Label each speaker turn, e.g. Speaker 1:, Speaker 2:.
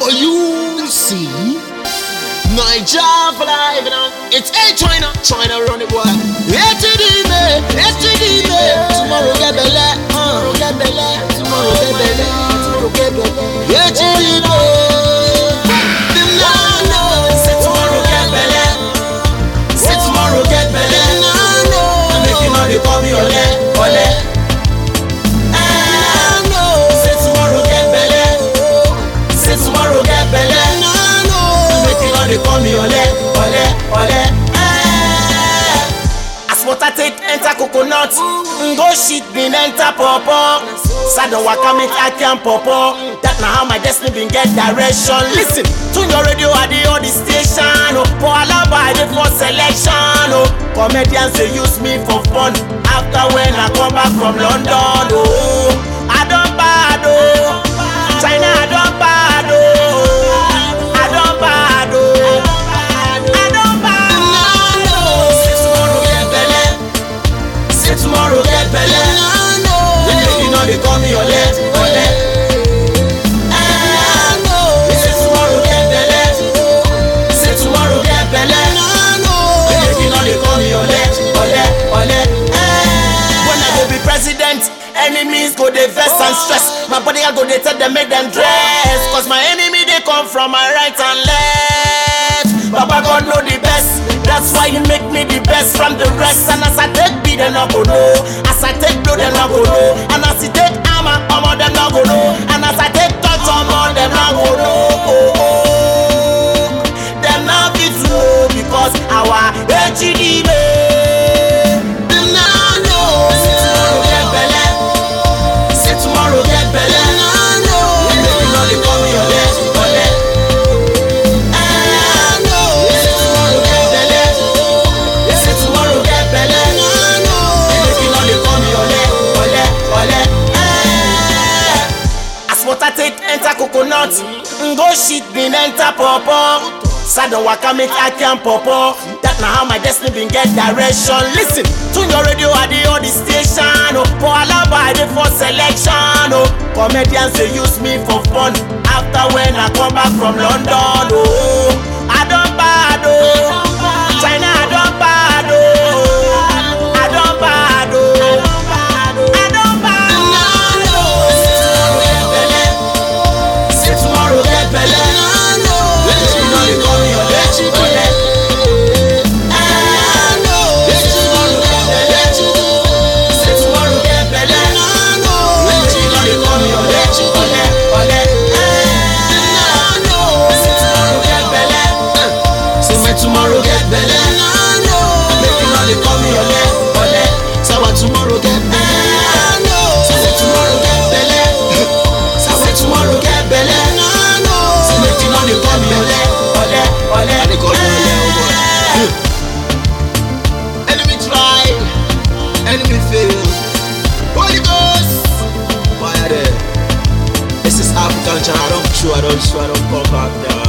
Speaker 1: Oh, you see? Nigeria for life, you know. It's China run it, boy. HDB, tomorrow get belly, tomorrow get belly, tomorrow get belly, tomorrow get belly. HDB, them now know.
Speaker 2: Say tomorrow get belly, say tomorrow get belly. I'm making all they call me ole. Say tomorrow get belly, say tomorrow get belly. They call me ole. As water take enter coconut, go shit bin enter pawpaw. Sada waka make I can pawpaw. That na how my destiny bin get direction. Listen, tune your radio at the all the station. For Alaba I dey for selection. Comedians they use me for fun. After when I come back from London, I don't bad China I don't bad I don't bad tomorrow get belly. You know they call me ole. Say tomorrow get belly. Say tomorrow get belly. You know they call me ole. When I go be president, enemies go dey vex and stress. My body I go dey tell them make them dress. Cause my enemy they come from my right and left. Baba God know the best. That's why you make me the best from the rest. And as I take beat, they not go know. As I take blow, they not go know. And as I take armor, them not go know. And as I take touch, them not go know. Them not be true because our HDB. Them not know. Say tomorrow get belly. Say tomorrow get belly. You know they call me ole. Water take enter coconut, go shit bin enter pawpaw. Sada waka make I can pawpaw. That na how my destiny bin get direction. Listen, tune your radio at the all the station. For Alaba I dey for selection. Comedians they use me for fun. After when I come back from London, I don't bad China I don't bad I don't bad tomorrow get belly. Making all they call me ole. So what tomorrow get belly. So what tomorrow get belly. So what tomorrow get belly. So making all they call me ole.
Speaker 1: They call me ole. Enemy try, enemy fail. Holy Ghost, fire there. This is African China. I don't come back there.